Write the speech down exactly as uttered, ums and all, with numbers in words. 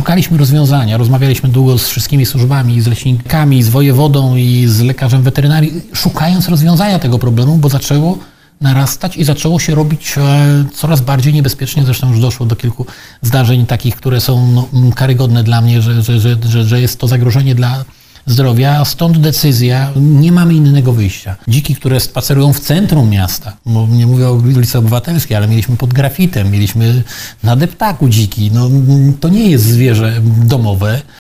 szukaliśmy rozwiązania, rozmawialiśmy długo z wszystkimi służbami, z leśnikami, z wojewodą i z lekarzem weterynarii, szukając rozwiązania tego problemu, bo zaczęło narastać i zaczęło się robić coraz bardziej niebezpiecznie. Zresztą już doszło do kilku zdarzeń takich, które są no, karygodne dla mnie, że, że, że, że, że jest to zagrożenie dla zdrowia, a stąd decyzja, nie mamy innego wyjścia. Dziki, które spacerują w centrum miasta, bo nie mówię o ulicy Obywatelskiej, ale mieliśmy pod grafitem, mieliśmy na deptaku dziki, no to nie jest zwierzę domowe.